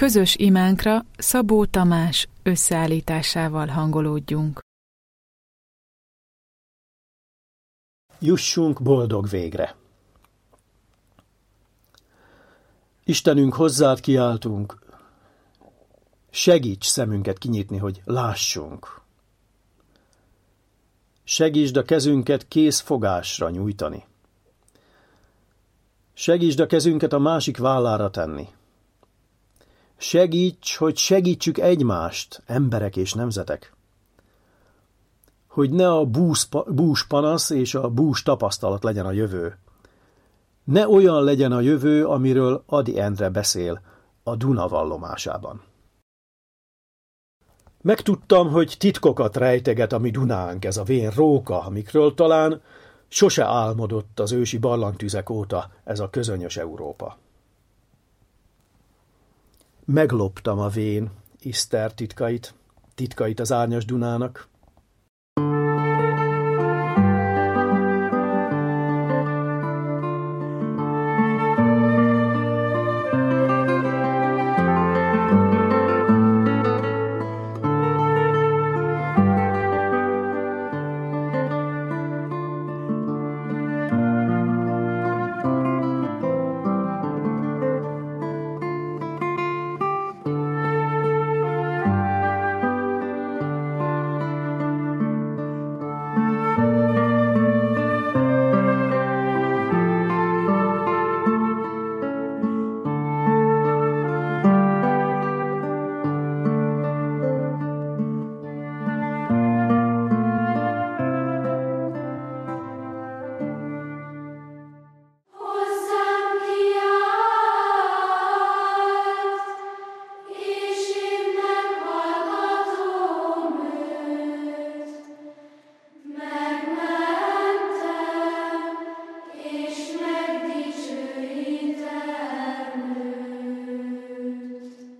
közös imánkra Szabó Tamás összeállításával hangolódjunk. Jussunk boldog végre! Istenünk, hozzád kiáltunk, segíts szemünket kinyitni, hogy lássunk. Segítsd a kezünket kész fogásra nyújtani. Segítsd a kezünket a másik vállára tenni. Segíts, hogy segítsük egymást, emberek és nemzetek. Hogy ne a bús panasz és a bús tapasztalat legyen a jövő. Ne olyan legyen a jövő, amiről Ady Endre beszél a Duna vallomásában. Megtudtam, hogy titkokat rejteget a mi Dunánk, ez a vén róka, amikről talán sose álmodott az ősi barlangtüzek óta ez a közönyös Európa. Megloptam a vén Iszter titkait az árnyas Dunának.